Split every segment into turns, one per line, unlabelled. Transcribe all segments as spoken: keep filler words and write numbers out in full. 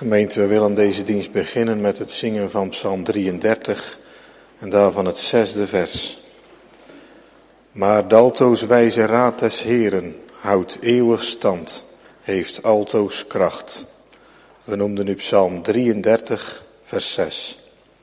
Gemeente, we willen deze dienst beginnen met het zingen van Psalm drieëndertig en daarvan het zesde vers. Maar d'altoos wijze raad des Heeren houdt eeuwig stand, heeft altoos kracht. We noemden nu Psalm drieëndertig, vers zes.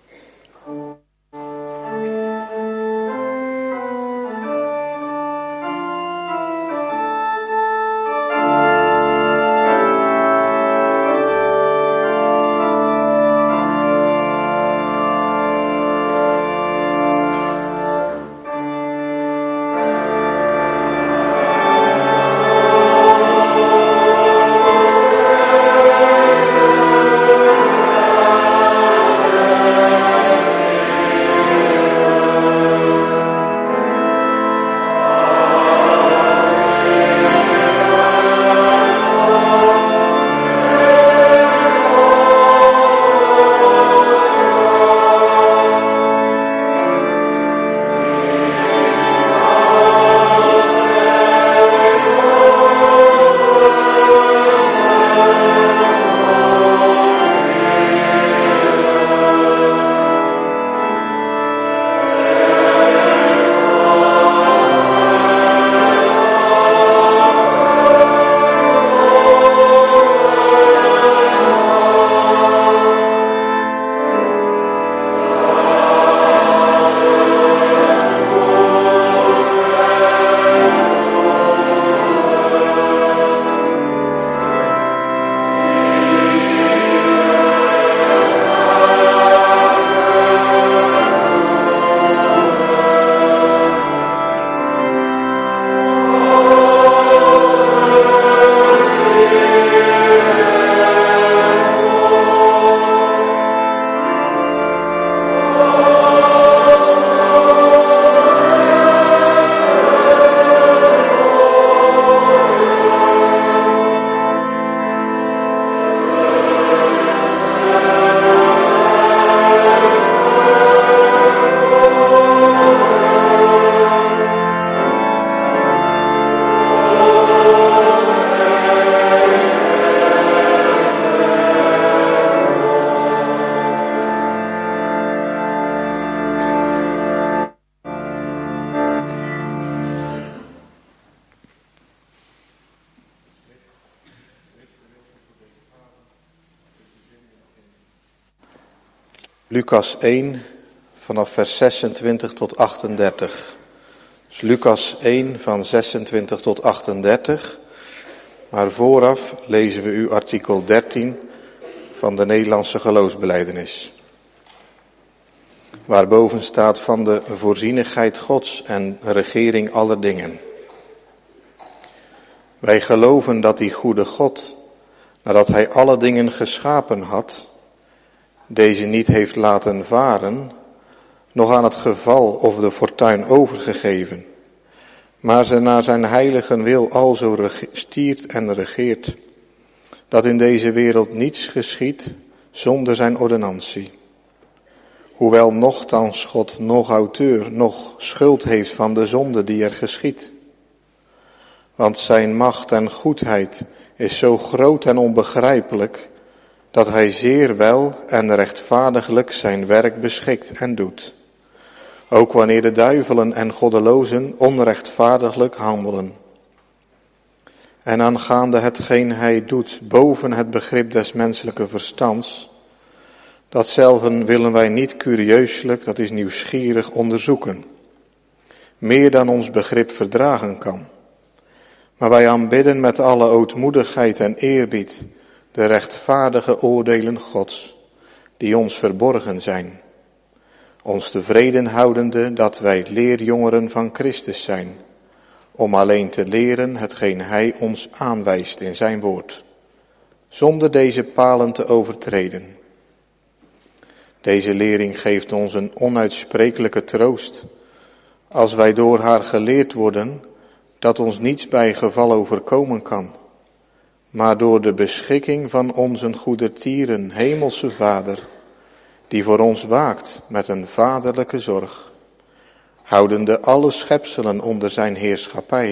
Lucas één, vanaf vers zesentwintig tot achtendertig. Dus Lucas één van zesentwintig tot achtendertig. Maar vooraf lezen we u artikel dertien van de Nederlandse geloofsbelijdenis. Waarboven staat van de voorzienigheid Gods en regering aller dingen. Wij geloven dat die goede God, nadat hij alle dingen geschapen had, deze niet heeft laten varen, nog aan het geval of de fortuin overgegeven, maar ze naar zijn heilige wil alzo rege- stiert en regeert, dat in deze wereld niets geschiedt zonder zijn ordonnantie. Hoewel nochtans God nog auteur, nog schuld heeft van de zonde die er geschiedt. Want zijn macht en goedheid is zo groot en onbegrijpelijk, dat hij zeer wel en rechtvaardiglijk zijn werk beschikt en doet. Ook wanneer de duivelen en goddelozen onrechtvaardiglijk handelen. En aangaande hetgeen hij doet boven het begrip des menselijke verstands, datzelven willen wij niet curieuselijk, dat is nieuwsgierig, onderzoeken. Meer dan ons begrip verdragen kan. Maar wij aanbidden met alle ootmoedigheid en eerbied de rechtvaardige oordelen Gods, die ons verborgen zijn. Ons tevreden houdende dat wij leerjongeren van Christus zijn, om alleen te leren hetgeen hij ons aanwijst in zijn woord, zonder deze palen te overtreden. Deze lering geeft ons een onuitsprekelijke troost, als wij door haar geleerd worden, dat ons niets bij geval overkomen kan, maar door de beschikking van onze goedertieren hemelse Vader, die voor ons waakt met een vaderlijke zorg, houdende alle schepselen onder zijn heerschappij,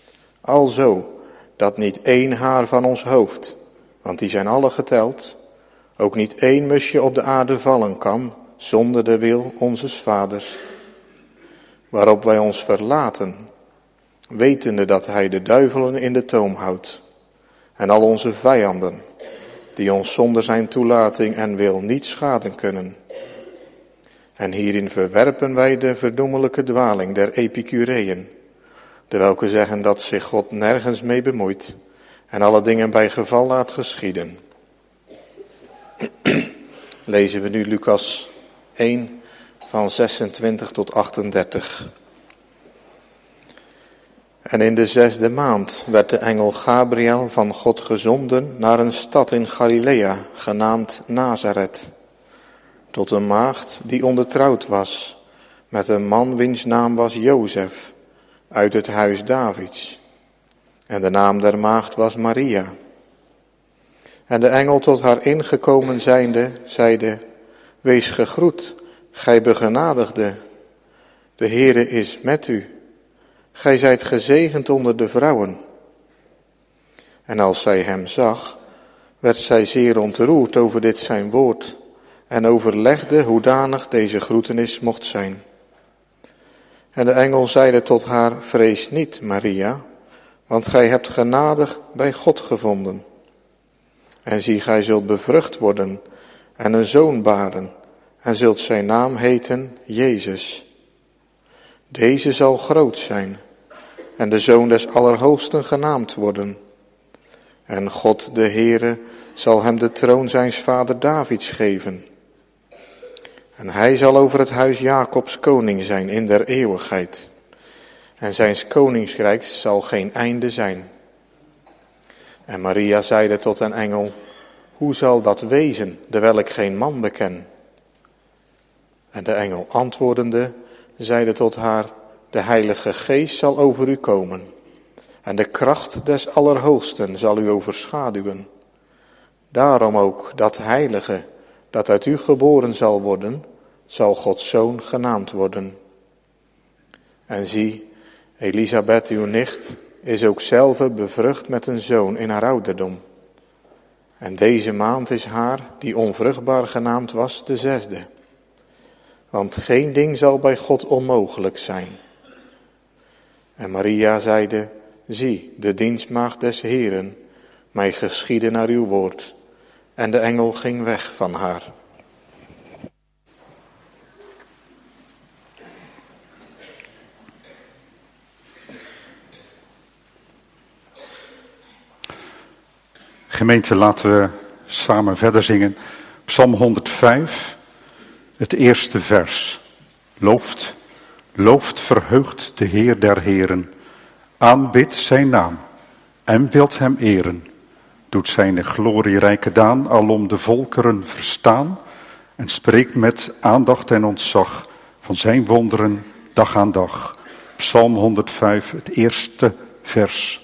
alzo dat niet één haar van ons hoofd, want die zijn alle geteld, ook niet één musje op de aarde vallen kan, zonder de wil onzes vaders. Waarop wij ons verlaten, wetende dat hij de duivelen in de toom houdt, en al onze vijanden, die ons zonder zijn toelating en wil niet schaden kunnen. En hierin verwerpen wij de verdoemelijke dwaling der Epicureeën, de welke zeggen dat zich God nergens mee bemoeit en alle dingen bij geval laat geschieden. Lezen we nu Lucas één van zesentwintig tot achtendertig. En in de zesde maand werd de engel Gabriel van God gezonden naar een stad in Galilea, genaamd Nazareth, tot een maagd die ondertrouwd was, met een man wiens naam was Jozef, uit het huis Davids. En de naam der maagd was Maria. En de engel tot haar ingekomen zijnde, zeide, wees gegroet, gij begenadigde, de Heere is met u. Gij zijt gezegend onder de vrouwen. En als zij hem zag, werd zij zeer ontroerd over dit zijn woord en overlegde hoedanig deze groetenis mocht zijn. En de engel zeide tot haar, vrees niet, Maria, want gij hebt genadig bij God gevonden. En zie, gij zult bevrucht worden en een zoon baren en zult zijn naam heten Jezus. Deze zal groot zijn en de Zoon des Allerhoogsten genaamd worden. En God de Heere zal hem de troon zijns vader Davids geven. En hij zal over het huis Jacobs koning zijn in der eeuwigheid. En zijns koningsrijk zal geen einde zijn. En Maria zeide tot een engel, hoe zal dat wezen, terwijl ik geen man beken? En de engel antwoordende, zeide tot haar, de Heilige Geest zal over u komen, en de kracht des Allerhoogsten zal u overschaduwen. Daarom ook dat Heilige, dat uit u geboren zal worden, zal Gods Zoon genaamd worden. En zie, Elisabeth, uw nicht, is ook zelve bevrucht met een zoon in haar ouderdom. En deze maand is haar, die onvruchtbaar genaamd was, de zesde. Want geen ding zal bij God onmogelijk zijn. En Maria zeide, zie, de dienstmaagd des Heeren, mij geschieden naar uw woord. En de engel ging weg van haar.
Gemeente, laten we samen verder zingen. Psalm honderdvijf, het eerste vers. Looft, looft, verheugt de Heer der Heren. Aanbidt zijn naam en wilt hem eren. Doet zijn glorierijke daan alom de volkeren verstaan. En spreekt met aandacht en ontzag van zijn wonderen dag aan dag. Psalm honderdvijf, het eerste vers.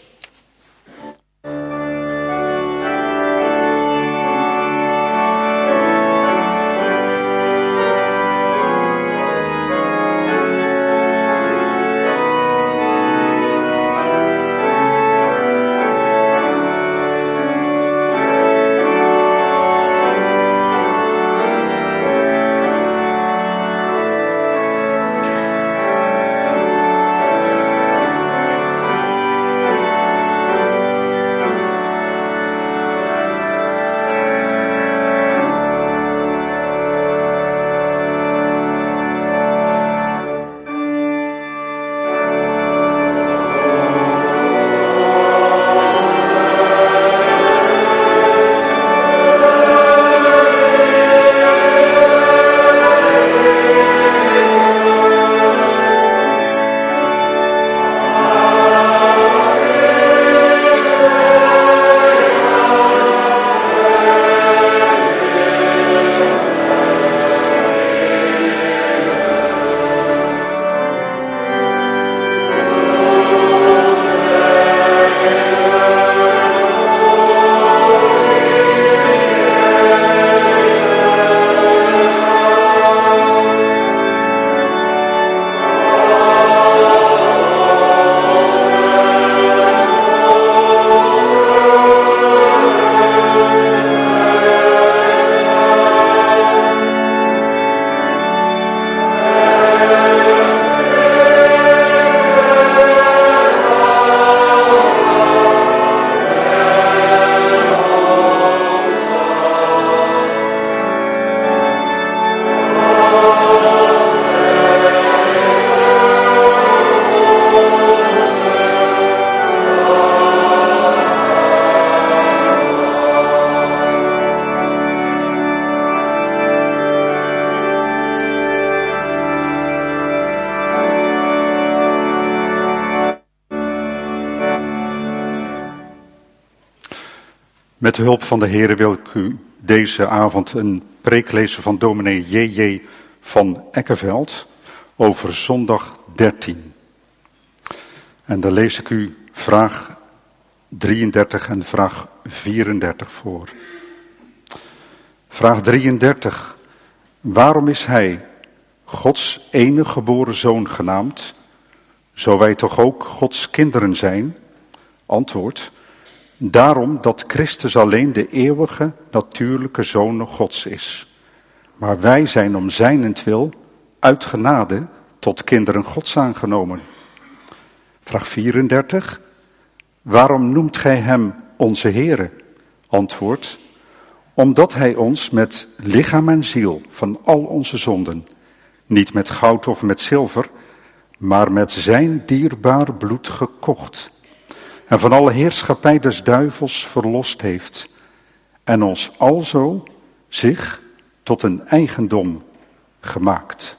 Met de hulp van de Heer wil ik u deze avond een preek lezen van dominee J J van Eckeveld over zondag dertien. En daar lees ik u vraag drieëndertig en vraag vierendertig voor. Vraag drieëndertig. Waarom is hij Gods enige geboren zoon genaamd, zo wij toch ook Gods kinderen zijn? Antwoord. Daarom dat Christus alleen de eeuwige, natuurlijke Zoon Gods is. Maar wij zijn om zijnentwil uit genade tot kinderen Gods aangenomen. Vraag vierendertig. Waarom noemt gij hem onze Heere? Antwoord. Omdat hij ons met lichaam en ziel van al onze zonden, niet met goud of met zilver, maar met zijn dierbaar bloed gekocht, en van alle heerschappij des duivels verlost heeft, en ons alzo zich tot een eigendom gemaakt.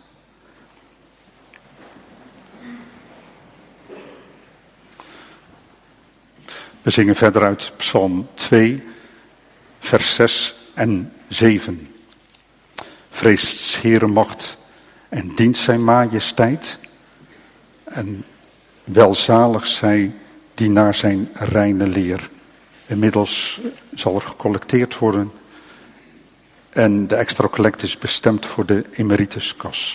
We zingen verder uit Psalm twee, vers zes en zeven. Vreest 's Heeren macht en dient zijn majesteit, en welzalig zij die naar zijn reine leer. Inmiddels zal er gecollecteerd worden en de extra collect is bestemd voor de emerituskas.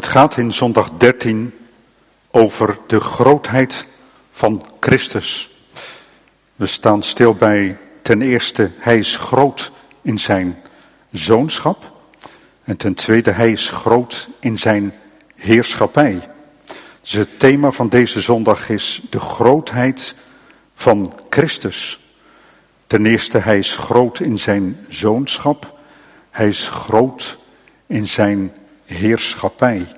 gaat in zondag dertien over de grootheid van Christus. We staan stil bij ten eerste, hij is groot in zijn zoonschap. En ten tweede, hij is groot in zijn heerschappij. Dus het thema van deze zondag is de grootheid van Christus. Ten eerste, hij is groot in zijn zoonschap. Hij is groot in zijn heerschappij.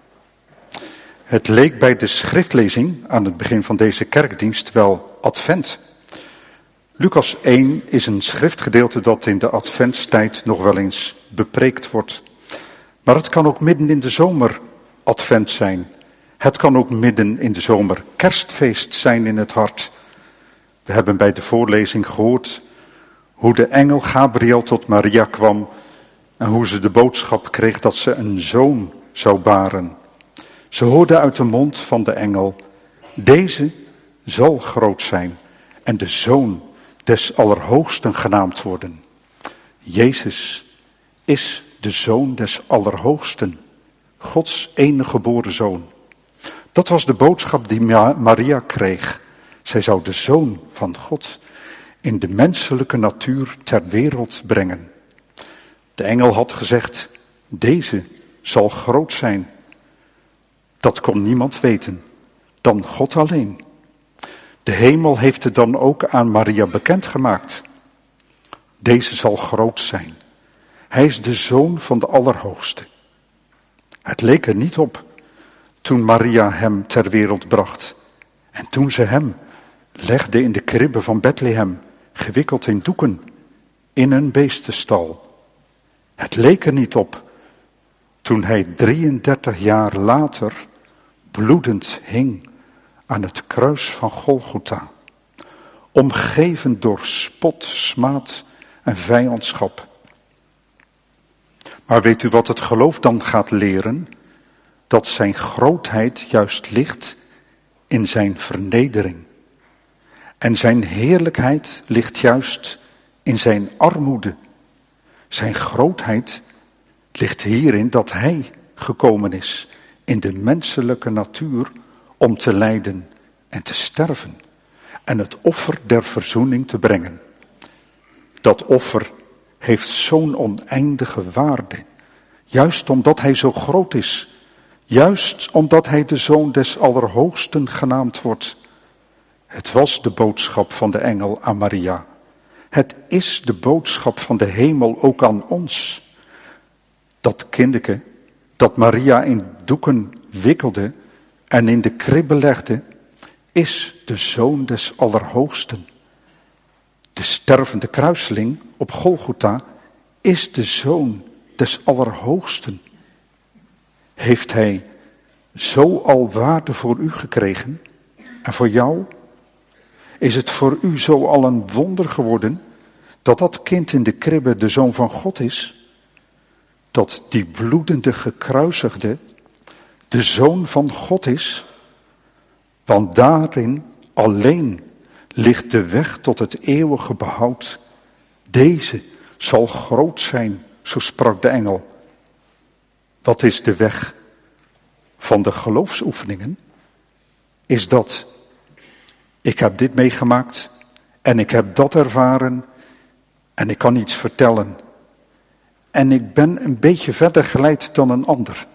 Het leek bij de schriftlezing aan het begin van deze kerkdienst wel advent. Lucas één is een schriftgedeelte dat in de adventstijd nog wel eens bepreekt wordt. Maar het kan ook midden in de zomer advent zijn. Het kan ook midden in de zomer kerstfeest zijn in het hart. We hebben bij de voorlezing gehoord hoe de engel Gabriel tot Maria kwam en hoe ze de boodschap kreeg dat ze een zoon zou baren. Ze hoorde uit de mond van de engel, deze zal groot zijn en de zoon des Allerhoogsten genaamd worden. Jezus is de zoon des Allerhoogsten, Gods enige geboren zoon. Dat was de boodschap die Maria kreeg. Zij zou de zoon van God in de menselijke natuur ter wereld brengen. De engel had gezegd, deze zal groot zijn. Dat kon niemand weten, dan God alleen. De hemel heeft het dan ook aan Maria bekendgemaakt. Deze zal groot zijn. Hij is de zoon van de Allerhoogste. Het leek er niet op toen Maria hem ter wereld bracht. En toen ze hem legde in de kribbe van Bethlehem, gewikkeld in doeken, in een beestenstal. Het leek er niet op toen hij drieëndertig jaar later bloedend hing aan het kruis van Golgotha, omgeven door spot, smaad en vijandschap. Maar weet u wat het geloof dan gaat leren? Dat zijn grootheid juist ligt in zijn vernedering. En zijn heerlijkheid ligt juist in zijn armoede. Zijn grootheid ligt hierin dat hij gekomen is in de menselijke natuur om te lijden en te sterven en het offer der verzoening te brengen. Dat offer heeft zo'n oneindige waarde, juist omdat hij zo groot is, juist omdat hij de zoon des Allerhoogsten genaamd wordt. Het was de boodschap van de engel aan Maria. Het is de boodschap van de hemel ook aan ons. Dat kindeke dat Maria in doeken wikkelde en in de kribbe legde, is de zoon des Allerhoogsten. De stervende kruiseling op Golgotha is de zoon des Allerhoogsten. Heeft hij zo al waarde voor u gekregen en voor jou? Is het voor u zo al een wonder geworden dat dat kind in de kribbe de zoon van God is? Dat die bloedende gekruisigde de zoon van God is? Want daarin alleen ligt de weg tot het eeuwige behoud. Deze zal groot zijn, zo sprak de engel. Wat is de weg van de geloofsoefeningen? Is dat, ik heb dit meegemaakt en ik heb dat ervaren en ik kan iets vertellen. En ik ben een beetje verder geleid dan een ander.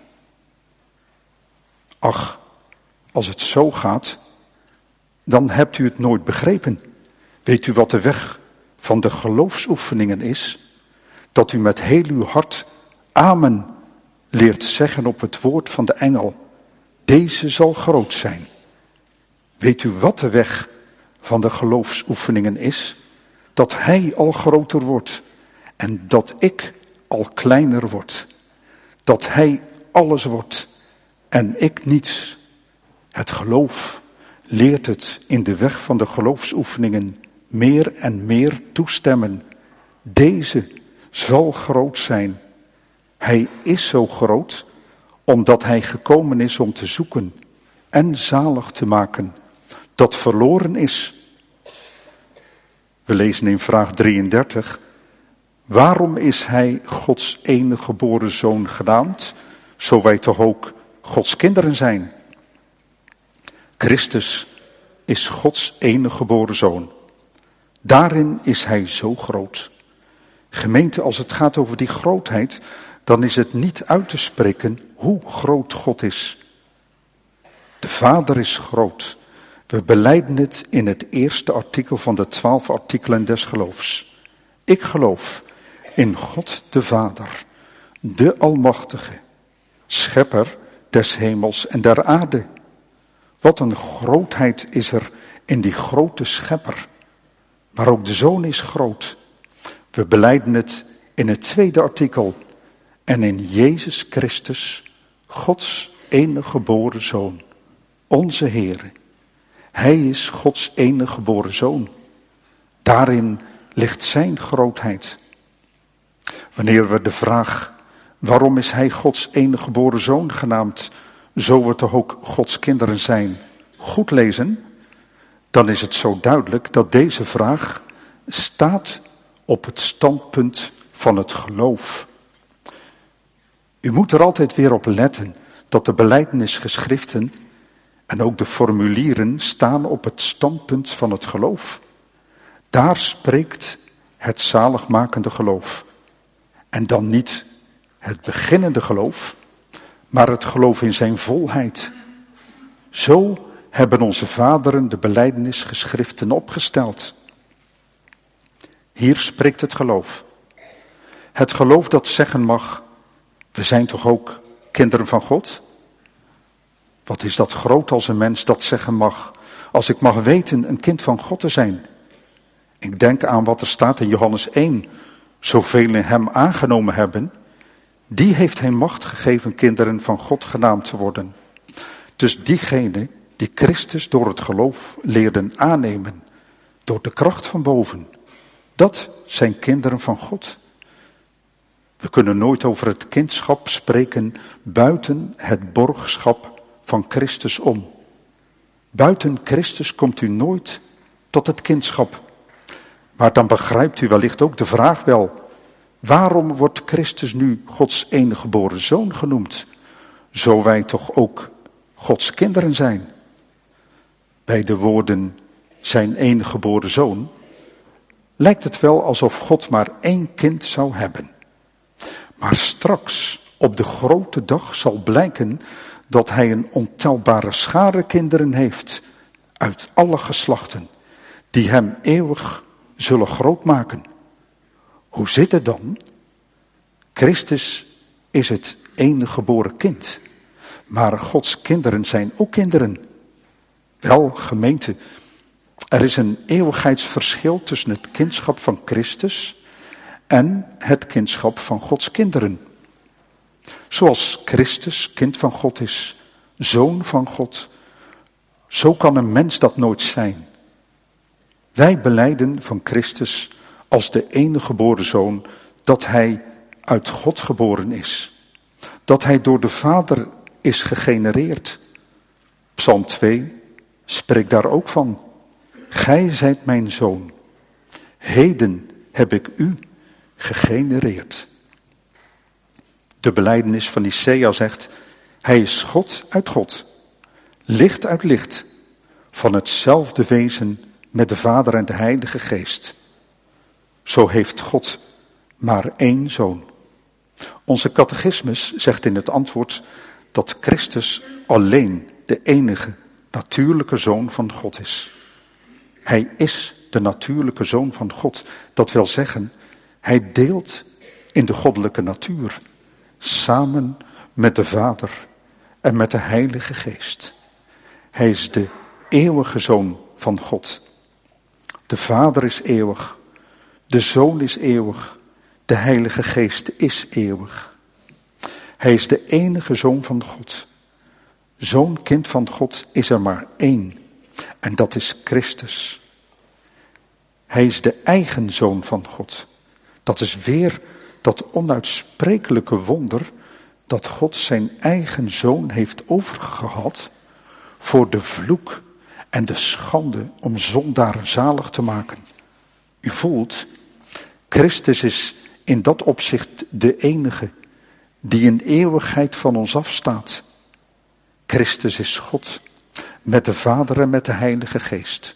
Ach, als het zo gaat, dan hebt u het nooit begrepen. Weet u wat de weg van de geloofsoefeningen is? Dat u met heel uw hart amen leert zeggen op het woord van de engel. Deze zal groot zijn. Weet u wat de weg van de geloofsoefeningen is? Dat hij al groter wordt en dat ik al kleiner word. Dat hij alles wordt en ik niets. Het geloof leert het in de weg van de geloofsoefeningen meer en meer toestemmen. Deze zal groot zijn. Hij is zo groot omdat hij gekomen is om te zoeken en zalig te maken dat verloren is. We lezen in vraag drieëndertig. Waarom is hij Gods enige geboren zoon genaamd? Zo wij toch ook Gods kinderen zijn. Christus is Gods enige geboren zoon. Daarin is hij zo groot. Gemeente, als het gaat over die grootheid, dan is het niet uit te spreken hoe groot God is. De Vader is groot. We belijden het in het eerste artikel van de twaalf artikelen des geloofs. Ik geloof in God de Vader, de Almachtige, schepper des hemels en der aarde. Wat een grootheid is er in die grote schepper. Maar ook de Zoon is groot. We belijden het in het tweede artikel. En in Jezus Christus, Gods enige geboren Zoon, onze Heere. Hij is Gods enige geboren Zoon. Daarin ligt zijn grootheid. Wanneer we de vraag, waarom is hij Gods enige geboren Zoon genaamd, zo we toch ook Gods kinderen zijn, goed lezen, dan is het zo duidelijk dat deze vraag staat op het standpunt van het geloof. U moet er altijd weer op letten dat de belijdenisgeschriften en ook de formulieren staan op het standpunt van het geloof. Daar spreekt het zaligmakende geloof. En dan niet het beginnende geloof, maar het geloof in zijn volheid. Zo hebben onze vaderen de belijdenisgeschriften opgesteld. Hier spreekt het geloof. Het geloof dat zeggen mag, we zijn toch ook kinderen van God? Wat is dat groot als een mens dat zeggen mag, als ik mag weten een kind van God te zijn? Ik denk aan wat er staat in Johannes één, zoveel in hem aangenomen hebben, die heeft hij macht gegeven kinderen van God genaamd te worden. Dus diegenen die Christus door het geloof leerden aannemen, door de kracht van boven, dat zijn kinderen van God. We kunnen nooit over het kindschap spreken buiten het borgschap van Christus om. Buiten Christus komt u nooit tot het kindschap. Maar dan begrijpt u wellicht ook de vraag wel, waarom wordt Christus nu Gods enige geboren Zoon genoemd? Zo wij toch ook Gods kinderen zijn. Bij de woorden zijn enige geboren Zoon lijkt het wel alsof God maar één kind zou hebben. Maar straks, op de grote dag, zal blijken dat hij een ontelbare schare kinderen heeft, uit alle geslachten, die hem eeuwig zullen groot maken. Hoe zit het dan? Christus is het enige geboren kind, maar Gods kinderen zijn ook kinderen. Wel, gemeente, er is een eeuwigheidsverschil tussen het kindschap van Christus en het kindschap van Gods kinderen. Zoals Christus kind van God is, zoon van God, zo kan een mens dat nooit zijn. Wij belijden van Christus als de enige geboren zoon dat hij uit God geboren is. Dat hij door de Vader is gegenereerd. Psalm twee spreekt daar ook van. Gij zijt mijn zoon. Heden heb ik u gegenereerd. De belijdenis van Nicea zegt, hij is God uit God, licht uit licht, van hetzelfde wezen met de Vader en de Heilige Geest. Zo heeft God maar één zoon. Onze catechismus zegt in het antwoord dat Christus alleen de enige natuurlijke zoon van God is. Hij is de natuurlijke zoon van God. Dat wil zeggen, hij deelt in de goddelijke natuur, samen met de Vader en met de Heilige Geest. Hij is de eeuwige zoon van God. De Vader is eeuwig, de Zoon is eeuwig, de Heilige Geest is eeuwig. Hij is de enige zoon van God. Zo'n kind van God is er maar één, en dat is Christus. Hij is de eigen zoon van God. Dat is weer dat onuitsprekelijke wonder dat God zijn eigen zoon heeft overgehad voor de vloek en de schande om zondaren zalig te maken. U voelt, Christus is in dat opzicht de enige die in eeuwigheid van ons afstaat. Christus is God, met de Vader en met de Heilige Geest.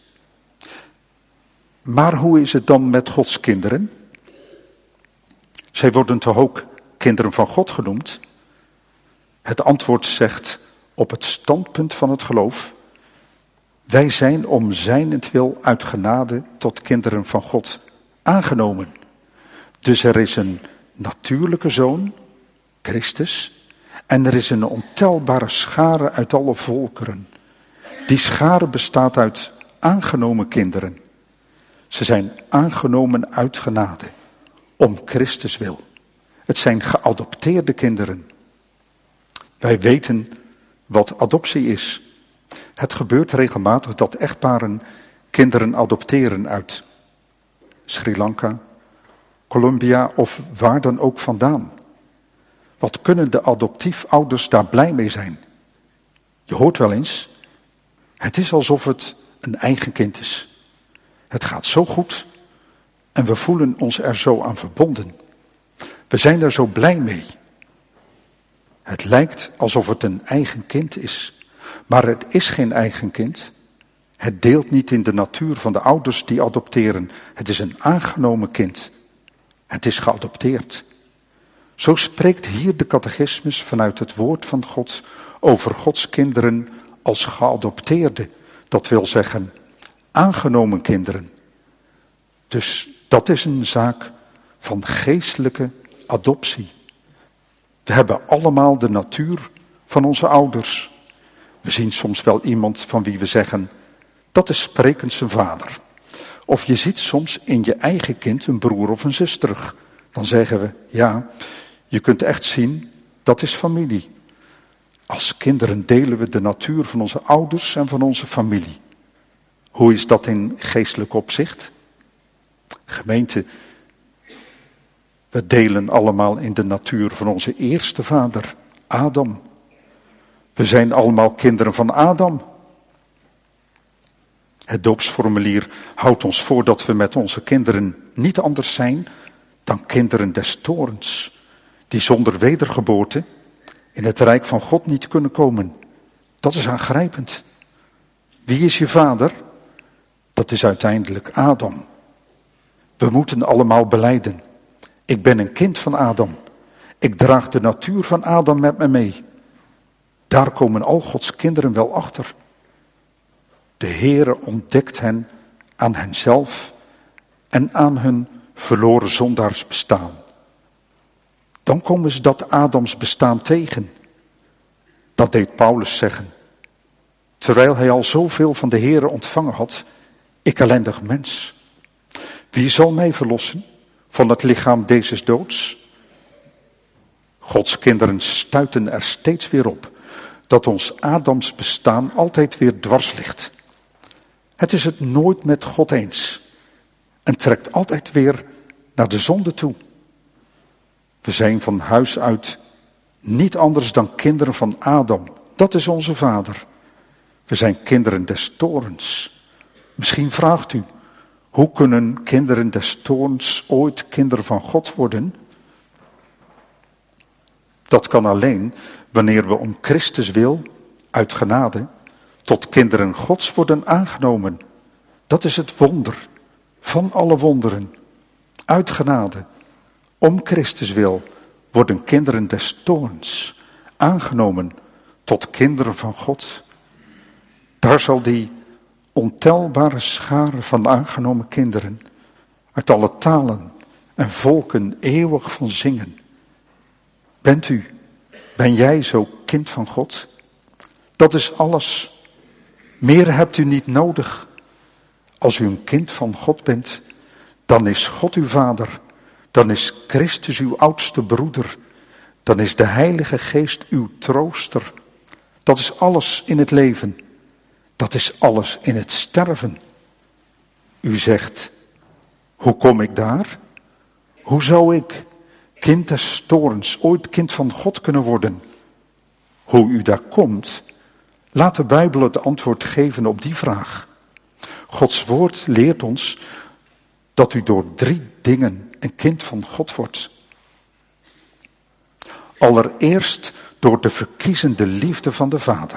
Maar hoe is het dan met Gods kinderen? Zij worden toch ook kinderen van God genoemd? Het antwoord zegt op het standpunt van het geloof: wij zijn om zijnentwil uit genade tot kinderen van God aangenomen. Dus er is een natuurlijke zoon, Christus, en er is een ontelbare schare uit alle volkeren. Die schare bestaat uit aangenomen kinderen. Ze zijn aangenomen uit genade, om Christus wil. Het zijn geadopteerde kinderen. Wij weten wat adoptie is. Het gebeurt regelmatig dat echtparen kinderen adopteren uit Sri Lanka, Colombia of waar dan ook vandaan. Wat kunnen de adoptiefouders daar blij mee zijn? Je hoort wel eens, het is alsof het een eigen kind is. Het gaat zo goed en we voelen ons er zo aan verbonden. We zijn er zo blij mee. Het lijkt alsof het een eigen kind is, maar het is geen eigen kind. Het deelt niet in de natuur van de ouders die adopteren. Het is een aangenomen kind. Het is geadopteerd. Zo spreekt hier de catechismus vanuit het woord van God over Gods kinderen als geadopteerde. Dat wil zeggen, aangenomen kinderen. Dus dat is een zaak van geestelijke adoptie. We hebben allemaal de natuur van onze ouders. We zien soms wel iemand van wie we zeggen, dat is sprekend zijn vader. Of je ziet soms in je eigen kind een broer of een zus terug. Dan zeggen we, ja, je kunt echt zien, dat is familie. Als kinderen delen we de natuur van onze ouders en van onze familie. Hoe is dat in geestelijk opzicht? Gemeente, we delen allemaal in de natuur van onze eerste vader, Adam. We zijn allemaal kinderen van Adam. Het doopsformulier houdt ons voor dat we met onze kinderen niet anders zijn dan kinderen des toorns, die zonder wedergeboorte in het rijk van God niet kunnen komen. Dat is aangrijpend. Wie is je vader? Dat is uiteindelijk Adam. We moeten allemaal belijden. Ik ben een kind van Adam. Ik draag de natuur van Adam met me mee. Daar komen al Gods kinderen wel achter. De Heere ontdekt hen aan henzelf en aan hun verloren zondaars bestaan. Dan komen ze dat Adams bestaan tegen. Dat deed Paulus zeggen. Terwijl hij al zoveel van de Heere ontvangen had, ik ellendig mens. Wie zal mij verlossen van het lichaam dezes doods? Gods kinderen stuiten er steeds weer op dat ons Adams bestaan altijd weer dwars ligt. Het is het nooit met God eens en trekt altijd weer naar de zonde toe. We zijn van huis uit niet anders dan kinderen van Adam. Dat is onze vader. We zijn kinderen des toorns. Misschien vraagt u, hoe kunnen kinderen des toorns ooit kinderen van God worden? Dat kan alleen wanneer we om Christus wil, uit genade, tot kinderen Gods worden aangenomen. Dat is het wonder van alle wonderen. Uit genade, om Christus wil, worden kinderen des toorns aangenomen tot kinderen van God. Daar zal die ontelbare schare van aangenomen kinderen uit alle talen en volken eeuwig van zingen. Bent u, ben jij zo kind van God? Dat is alles. Meer hebt u niet nodig. Als u een kind van God bent, dan is God uw vader. Dan is Christus uw oudste broeder. Dan is de Heilige Geest uw trooster. Dat is alles in het leven. Dat is alles in het sterven. U zegt, hoe kom ik daar? Hoe zou ik, kind des toorns, ooit kind van God kunnen worden? Hoe u daar komt, laat de Bijbel het antwoord geven op die vraag. Gods woord leert ons dat u door drie dingen een kind van God wordt. Allereerst door de verkiezende liefde van de Vader.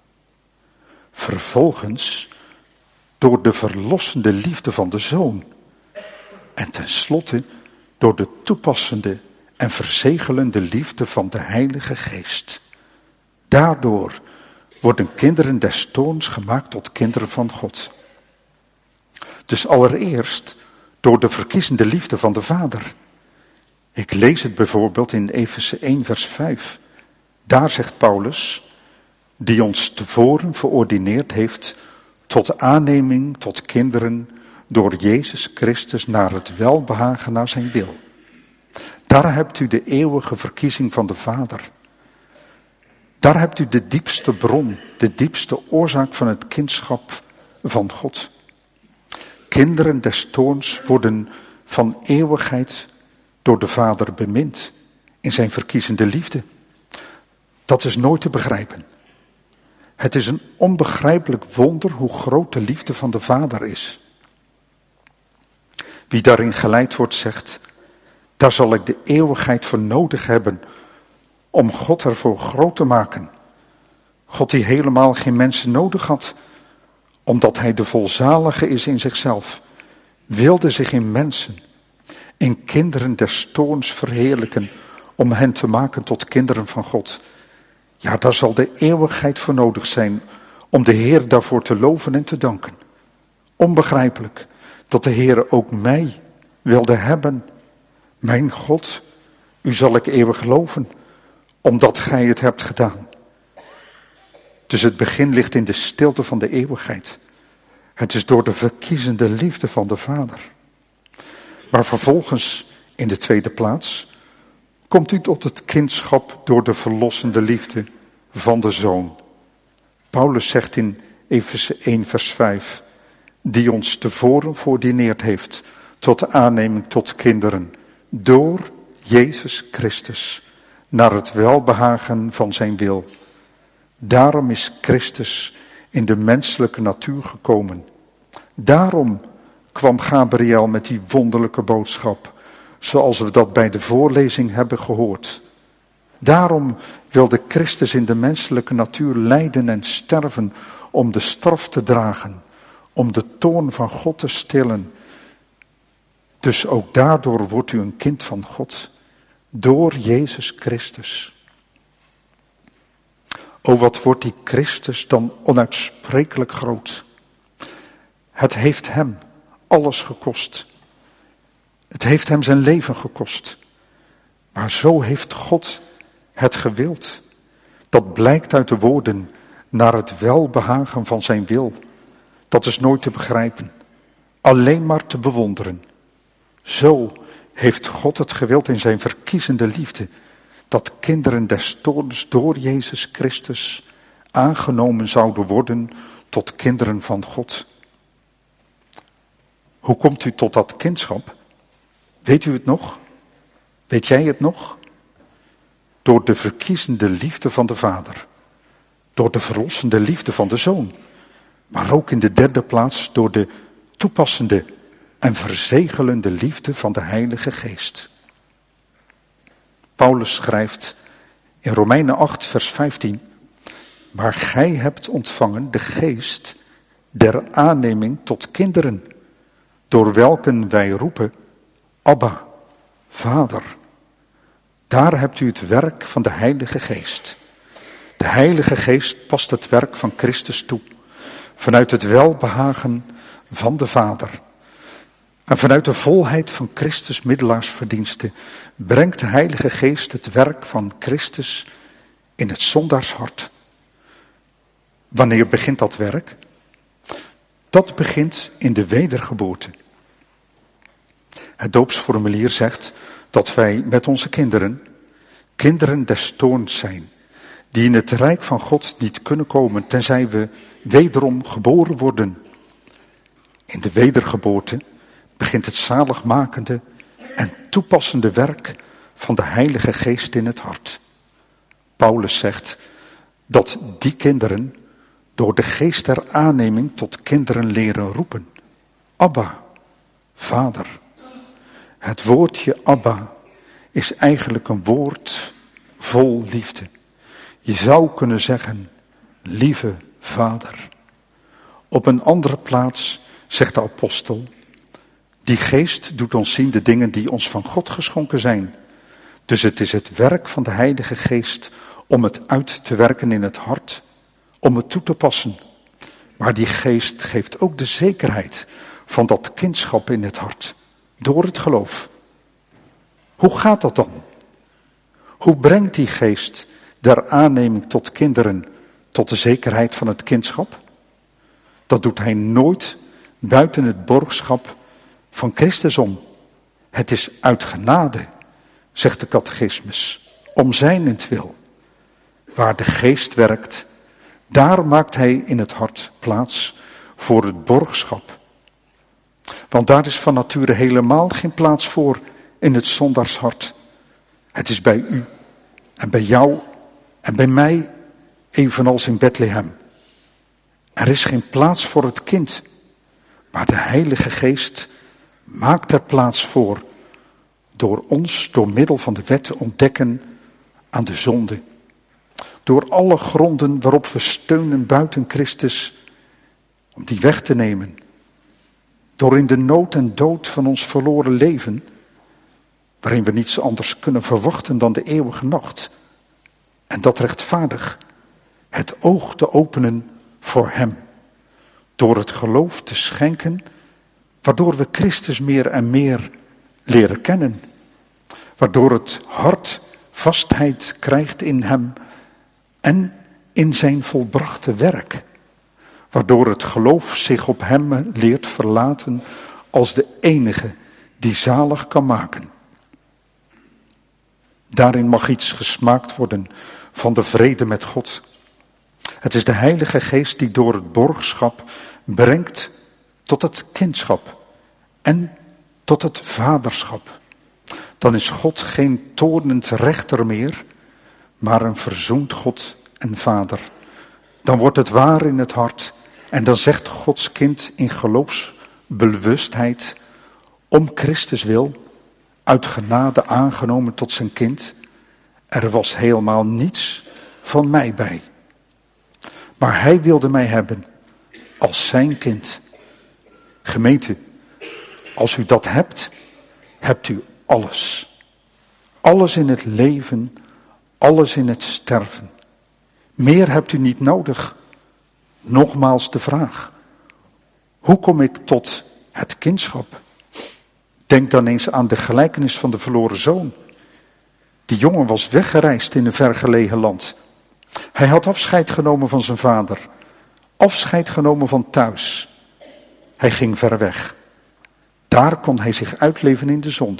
Vervolgens door de verlossende liefde van de Zoon. En tenslotte door de toepassende en verzegelende liefde van de Heilige Geest. Daardoor worden kinderen des toorns gemaakt tot kinderen van God. Dus allereerst door de verkiezende liefde van de Vader. Ik lees het bijvoorbeeld in Efeze één vers vijf. Daar zegt Paulus, die ons tevoren verordineerd heeft tot aanneming tot kinderen door Jezus Christus naar het welbehagen naar zijn wil. Daar hebt u de eeuwige verkiezing van de Vader. Daar hebt u de diepste bron, de diepste oorzaak van het kindschap van God. Kinderen des toorns worden van eeuwigheid door de Vader bemind in zijn verkiezende liefde. Dat is nooit te begrijpen. Het is een onbegrijpelijk wonder hoe groot de liefde van de Vader is. Wie daarin geleid wordt zegt, daar zal ik de eeuwigheid voor nodig hebben om God ervoor groot te maken. God die helemaal geen mensen nodig had, omdat hij de volzalige is in zichzelf, wilde zich in mensen, in kinderen des toorns verheerlijken, om hen te maken tot kinderen van God. Ja, daar zal de eeuwigheid voor nodig zijn om de Heer daarvoor te loven en te danken. Onbegrijpelijk dat de Heer ook mij wilde hebben. Mijn God, u zal ik eeuwig loven, omdat gij het hebt gedaan. Dus het begin ligt in de stilte van de eeuwigheid. Het is door de verkiezende liefde van de Vader. Maar vervolgens, in de tweede plaats, komt u tot het kindschap door de verlossende liefde van de Zoon. Paulus zegt in Efeze één vers vijf, die ons tevoren verordineerd heeft tot de aanneming tot kinderen, door Jezus Christus, naar het welbehagen van zijn wil. Daarom is Christus in de menselijke natuur gekomen. Daarom kwam Gabriel met die wonderlijke boodschap, zoals we dat bij de voorlezing hebben gehoord. Daarom wilde Christus in de menselijke natuur lijden en sterven om de straf te dragen, om de toorn van God te stillen. Dus ook daardoor wordt u een kind van God, door Jezus Christus. O, wat wordt die Christus dan onuitsprekelijk groot. Het heeft hem alles gekost. Het heeft hem zijn leven gekost. Maar zo heeft God het gewild. Dat blijkt uit de woorden, naar het welbehagen van zijn wil. Dat is nooit te begrijpen. Alleen maar te bewonderen. Zo heeft God het gewild in zijn verkiezende liefde, dat kinderen des toorns door Jezus Christus aangenomen zouden worden tot kinderen van God. Hoe komt u tot dat kindschap? Weet u het nog? Weet jij het nog? Door de verkiezende liefde van de Vader. Door de verlossende liefde van de Zoon. Maar ook in de derde plaats door de toepassende en verzegelende liefde van de Heilige Geest. Paulus schrijft in Romeinen acht vers vijftien. Maar gij hebt ontvangen de geest der aanneming tot kinderen, door welken wij roepen, Abba, Vader. Daar hebt u het werk van de Heilige Geest. De Heilige Geest past het werk van Christus toe, vanuit het welbehagen van de Vader. En vanuit de volheid van Christus' middelaarsverdiensten brengt de Heilige Geest het werk van Christus in het zondaarshart. Wanneer begint dat werk? Dat begint in de wedergeboorte. Het doopsformulier zegt dat wij met onze kinderen, kinderen des toorns zijn, die in het rijk van God niet kunnen komen, tenzij we wederom geboren worden. In de wedergeboorte begint het zaligmakende en toepassende werk van de Heilige Geest in het hart. Paulus zegt dat die kinderen door de geest der aanneming tot kinderen leren roepen. Abba, Vader. Het woordje Abba is eigenlijk een woord vol liefde. Je zou kunnen zeggen, lieve Vader. Op een andere plaats zegt de apostel, die geest doet ons zien de dingen die ons van God geschonken zijn. Dus het is het werk van de Heilige Geest om het uit te werken in het hart, om het toe te passen. Maar die geest geeft ook de zekerheid van dat kindschap in het hart, door het geloof. Hoe gaat dat dan? Hoe brengt die geest der aanneming tot kinderen tot de zekerheid van het kindschap? Dat doet hij nooit buiten het borgschap van Christus om. Het is uit genade, zegt de catechismus, om zijnentwil. Waar de geest werkt, daar maakt hij in het hart plaats voor het borgschap. Want daar is van nature helemaal geen plaats voor in het zondaarshart. Het is bij u en bij jou en bij mij evenals in Bethlehem. Er is geen plaats voor het kind, maar de Heilige Geest maakt er plaats voor door ons door middel van de wet te ontdekken aan de zonde. Door alle gronden waarop we steunen buiten Christus, om die weg te nemen. Door in de nood en dood van ons verloren leven, waarin we niets anders kunnen verwachten dan de eeuwige nacht. En dat rechtvaardig, het oog te openen voor hem. Door het geloof te schenken, waardoor we Christus meer en meer leren kennen. Waardoor het hart vastheid krijgt in hem en in zijn volbrachte werk. Waardoor het geloof zich op hem leert verlaten als de enige die zalig kan maken. Daarin mag iets gesmaakt worden van de vrede met God. Het is de Heilige Geest die door het borgschap brengt tot het kindschap en tot het vaderschap. Dan is God geen toornend rechter meer, maar een verzoend God en Vader. Dan wordt het waar in het hart en dan zegt Gods kind in geloofsbewustheid, om Christus wil, uit genade aangenomen tot zijn kind, er was helemaal niets van mij bij. Maar hij wilde mij hebben als zijn kind. Gemeente, als u dat hebt, hebt u alles. Alles in het leven, alles in het sterven. Meer hebt u niet nodig. Nogmaals de vraag, hoe kom ik tot het kindschap? Denk dan eens aan de gelijkenis van de verloren zoon. Die jongen was weggereisd in een vergelegen land. Hij had afscheid genomen van zijn vader. Afscheid genomen van thuis. Hij ging ver weg. Daar kon hij zich uitleven in de zonde.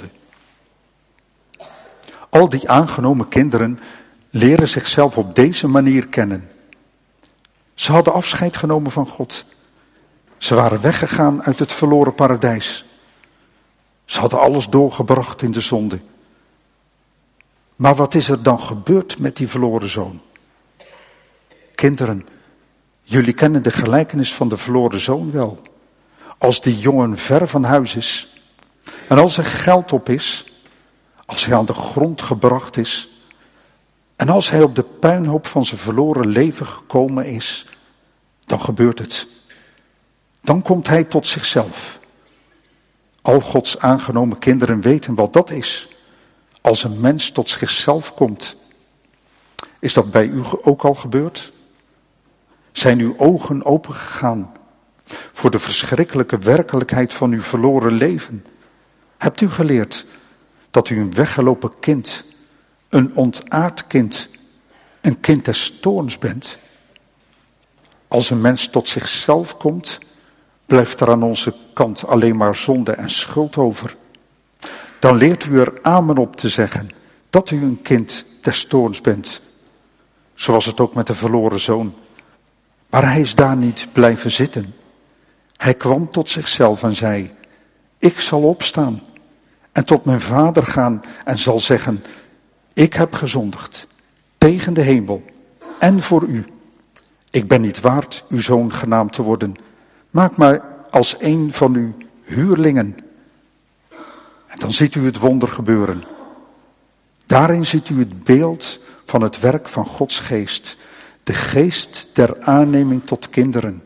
Al die aangenomen kinderen leren zichzelf op deze manier kennen. Ze hadden afscheid genomen van God. Ze waren weggegaan uit het verloren paradijs. Ze hadden alles doorgebracht in de zonde. Maar wat is er dan gebeurd met die verloren zoon? Kinderen, jullie kennen de gelijkenis van de verloren zoon wel. Als die jongen ver van huis is en als er geld op is, als hij aan de grond gebracht is en als hij op de puinhoop van zijn verloren leven gekomen is, dan gebeurt het. Dan komt hij tot zichzelf. Al Gods aangenomen kinderen weten wat dat is. Als een mens tot zichzelf komt. Is dat bij u ook al gebeurd? Zijn uw ogen opengegaan voor de verschrikkelijke werkelijkheid van uw verloren leven? Hebt u geleerd dat u een weggelopen kind, een ontaard kind, een kind des toorns bent? Als een mens tot zichzelf komt, blijft er aan onze kant alleen maar zonde en schuld over. Dan leert u er amen op te zeggen dat u een kind des toorns bent. Zo was het ook met de verloren zoon. Maar hij is daar niet blijven zitten. Hij kwam tot zichzelf en zei, ik zal opstaan en tot mijn vader gaan en zal zeggen, ik heb gezondigd tegen de hemel en voor u. Ik ben niet waard uw zoon genaamd te worden. Maak mij als een van uw huurlingen. En dan ziet u het wonder gebeuren. Daarin ziet u het beeld van het werk van Gods geest. De geest der aanneming tot kinderen.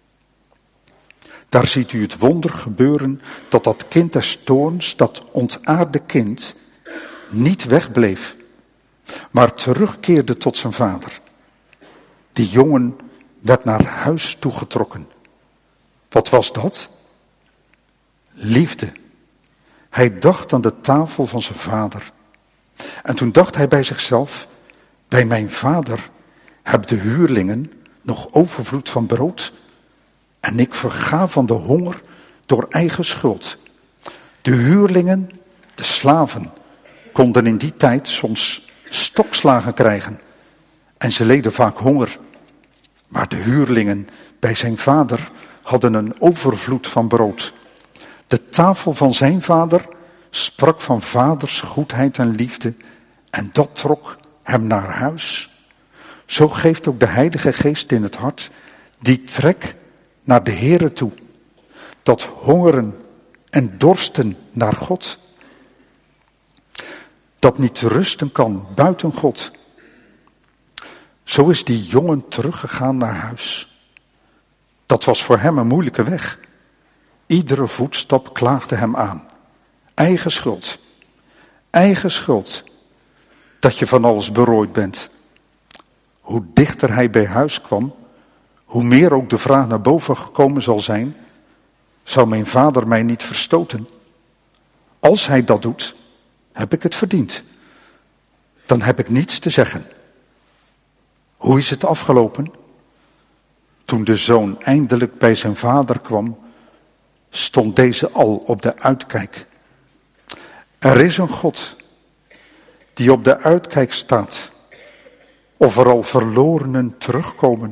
Daar ziet u het wonder gebeuren dat dat kind des toorns, dat ontaarde kind, niet wegbleef, maar terugkeerde tot zijn vader. Die jongen werd naar huis toegetrokken. Wat was dat? Liefde. Hij dacht aan de tafel van zijn vader. En toen dacht hij bij zichzelf, bij mijn vader hebben de huurlingen nog overvloed van brood en ik verga van de honger door eigen schuld. De huurlingen, de slaven, konden in die tijd soms stokslagen krijgen en ze leden vaak honger. Maar de huurlingen bij zijn vader hadden een overvloed van brood. De tafel van zijn vader sprak van vaders goedheid en liefde en dat trok hem naar huis. Zo geeft ook de Heilige Geest in het hart die trek naar de Here toe. Dat hongeren en dorsten naar God. Dat niet rusten kan buiten God. Zo is die jongen teruggegaan naar huis. Dat was voor hem een moeilijke weg. Iedere voetstap klaagde hem aan. Eigen schuld. Eigen schuld. Dat je van alles berooid bent. Hoe dichter hij bij huis kwam, hoe meer ook de vraag naar boven gekomen zal zijn, zou mijn vader mij niet verstoten? Als hij dat doet, heb ik het verdiend. Dan heb ik niets te zeggen. Hoe is het afgelopen? Toen de zoon eindelijk bij zijn vader kwam, stond deze al op de uitkijk. Er is een God die op de uitkijk staat of er al verlorenen terugkomen.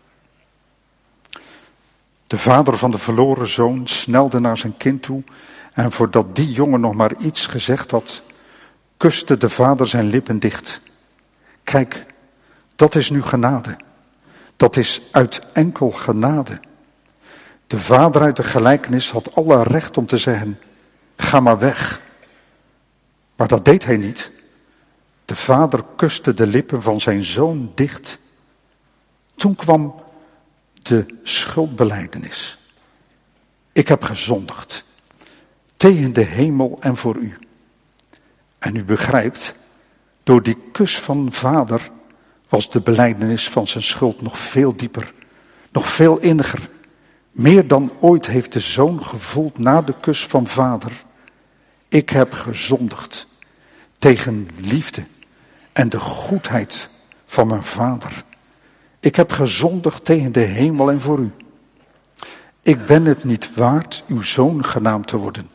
De vader van de verloren zoon snelde naar zijn kind toe en voordat die jongen nog maar iets gezegd had, kuste de vader zijn lippen dicht. Kijk, dat is nu genade. Dat is uit enkel genade. De vader uit de gelijkenis had alle recht om te zeggen, ga maar weg. Maar dat deed hij niet. De vader kuste de lippen van zijn zoon dicht. Toen kwam de schuldbelijdenis. Ik heb gezondigd tegen de hemel en voor u. En u begrijpt, door die kus van vader was de belijdenis van zijn schuld nog veel dieper, nog veel inniger. Meer dan ooit heeft de zoon gevoeld na de kus van vader. Ik heb gezondigd tegen liefde en de goedheid van mijn vader. Ik heb gezondigd tegen de hemel en voor u. Ik ben het niet waard uw zoon genaamd te worden.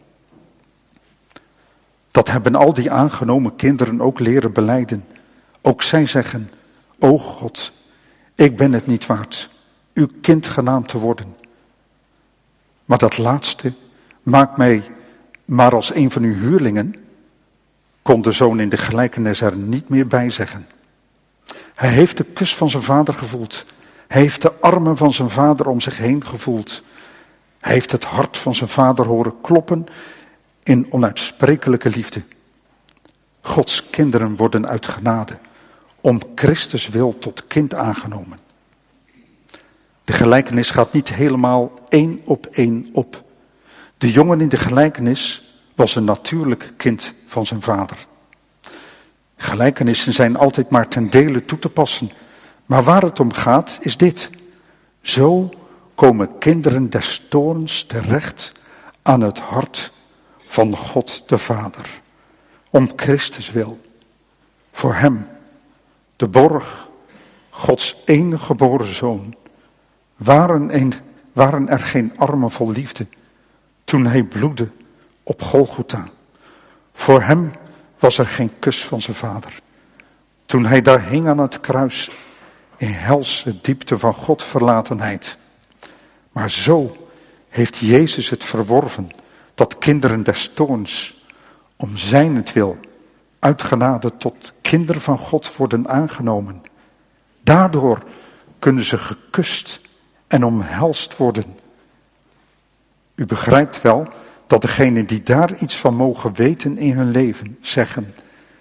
Dat hebben al die aangenomen kinderen ook leren belijden. Ook zij zeggen, o God, ik ben het niet waard uw kind genaamd te worden. Maar dat laatste maakt mij maar als een van uw huurlingen, kon de zoon in de gelijkenis er niet meer bij zeggen. Hij heeft de kus van zijn vader gevoeld. Hij heeft de armen van zijn vader om zich heen gevoeld. Hij heeft het hart van zijn vader horen kloppen in onuitsprekelijke liefde. Gods kinderen worden uit genade, om Christus wil tot kind aangenomen. De gelijkenis gaat niet helemaal één op één op. De jongen in de gelijkenis was een natuurlijk kind van zijn vader. Gelijkenissen zijn altijd maar ten dele toe te passen. Maar waar het om gaat is dit. Zo komen kinderen des toorns terecht aan het hart van God de Vader. Om Christus wil. Voor hem, de borg, Gods enige geboren zoon, waren, een, waren er geen armen vol liefde toen hij bloedde op Golgotha. Voor hem was er geen kus van zijn vader. Toen hij daar hing aan het kruis in helse diepte van Godverlatenheid. Maar zo heeft Jezus het verworven dat kinderen des toorns om zijnentwil uit genade tot kinderen van God worden aangenomen. Daardoor kunnen ze gekust en omhelst worden. U begrijpt wel dat degenen die daar iets van mogen weten in hun leven zeggen,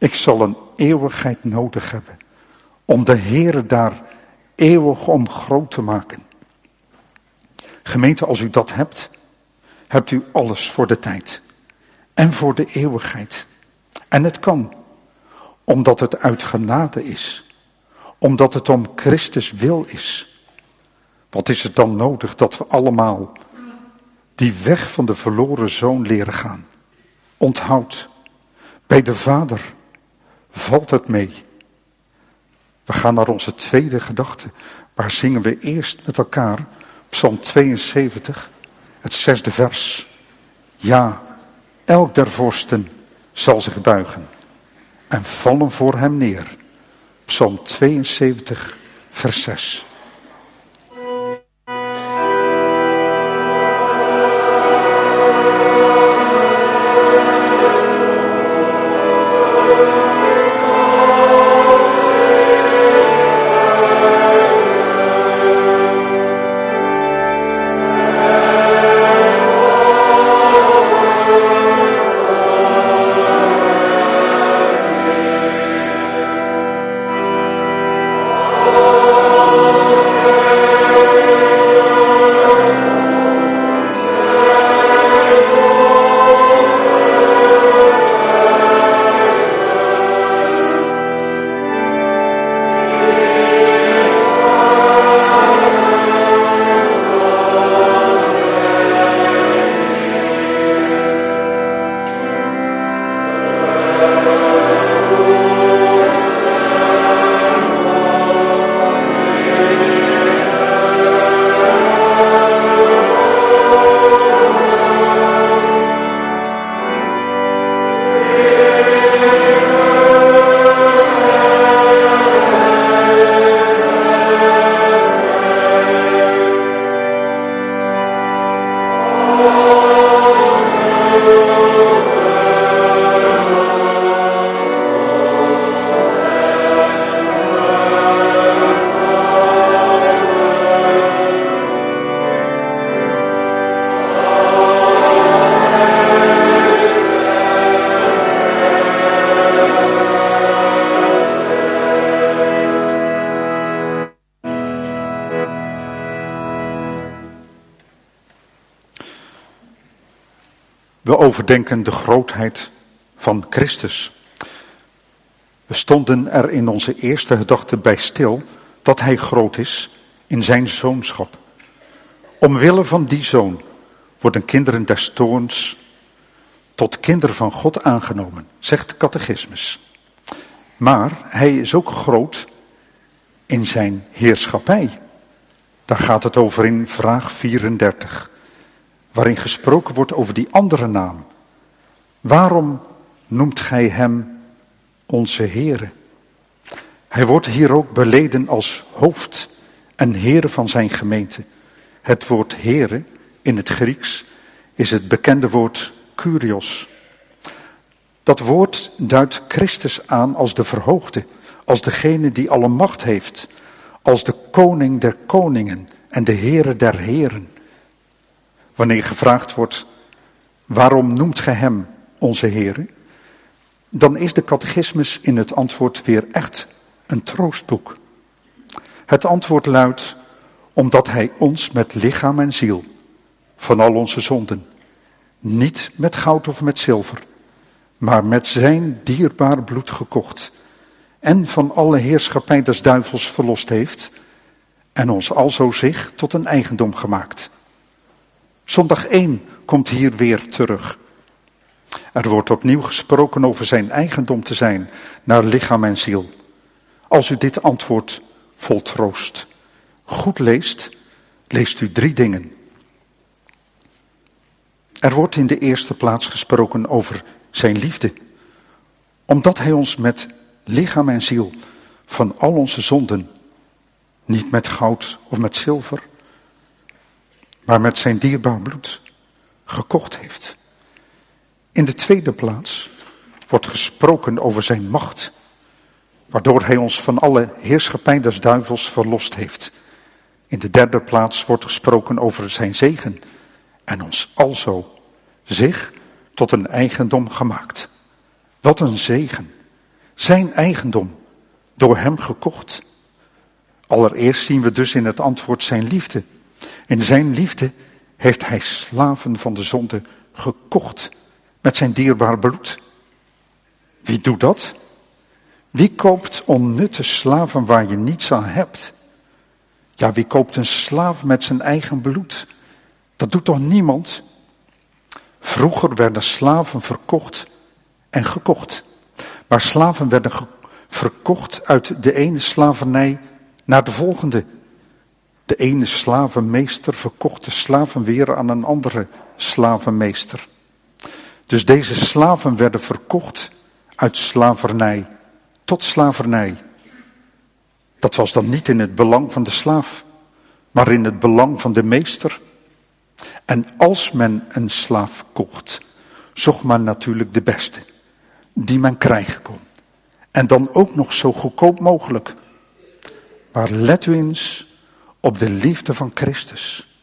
Ik zal een eeuwigheid nodig hebben om de Heere daar eeuwig om groot te maken. Gemeente, als u dat hebt, hebt u alles voor de tijd en voor de eeuwigheid. En het kan, omdat het uit genade is, omdat het om Christus wil is. Wat is het dan nodig dat we allemaal die weg van de verloren zoon leren gaan? Onthoud, bij de Vader valt het mee. We gaan naar onze tweede gedachte. Waar zingen we eerst met elkaar? Psalm tweeënzeventig, het zesde vers. Ja, elk der vorsten zal zich buigen en vallen voor hem neer. Psalm tweeënzeventig, vers zes. We overdenken de grootheid van Christus. We stonden er in onze eerste gedachte bij stil dat hij groot is in zijn zoonschap. Omwille van die zoon worden kinderen des toorns tot kinderen van God aangenomen, zegt de catechismus. Maar hij is ook groot in zijn heerschappij. Daar gaat het over in vraag vierendertig. Waarin gesproken wordt over die andere naam. Waarom noemt gij hem onze Heere? Hij wordt hier ook beleden als hoofd en Heere van zijn gemeente. Het woord Heere in het Grieks is het bekende woord Kyrios. Dat woord duidt Christus aan als de verhoogde, als degene die alle macht heeft, als de koning der koningen en de Heere der heren. Wanneer gevraagd wordt, waarom noemt gij hem onze Heere? Dan is de catechismus in het antwoord weer echt een troostboek. Het antwoord luidt, omdat hij ons met lichaam en ziel, van al onze zonden, niet met goud of met zilver, maar met zijn dierbaar bloed gekocht, en van alle heerschappij des duivels verlost heeft, en ons alzo zich tot een eigendom gemaakt. Zondag één komt hier weer terug. Er wordt opnieuw gesproken over zijn eigendom te zijn, naar lichaam en ziel. Als u dit antwoord vol troost goed leest, leest u drie dingen. Er wordt in de eerste plaats gesproken over zijn liefde, omdat hij ons met lichaam en ziel van al onze zonden, niet met goud of met zilver, maar met zijn dierbaar bloed gekocht heeft. In de tweede plaats wordt gesproken over zijn macht, waardoor hij ons van alle heerschappij des duivels verlost heeft. In de derde plaats wordt gesproken over zijn zegen en ons alzo zich tot een eigendom gemaakt. Wat een zegen. Zijn eigendom, door hem gekocht. Allereerst zien we dus in het antwoord zijn liefde. In zijn liefde heeft hij slaven van de zonde gekocht met zijn dierbaar bloed. Wie doet dat? Wie koopt onnutte slaven waar je niets aan hebt? Ja, wie koopt een slaaf met zijn eigen bloed? Dat doet toch niemand? Vroeger werden slaven verkocht en gekocht. Maar slaven werden ge- verkocht uit de ene slavernij naar de volgende. De ene slavenmeester verkocht de slaven weer aan een andere slavenmeester. Dus deze slaven werden verkocht uit slavernij tot slavernij. Dat was dan niet in het belang van de slaaf, maar in het belang van de meester. En als men een slaaf kocht, zocht men natuurlijk de beste, die men krijgen kon. En dan ook nog zo goedkoop mogelijk. Maar let u eens op de liefde van Christus.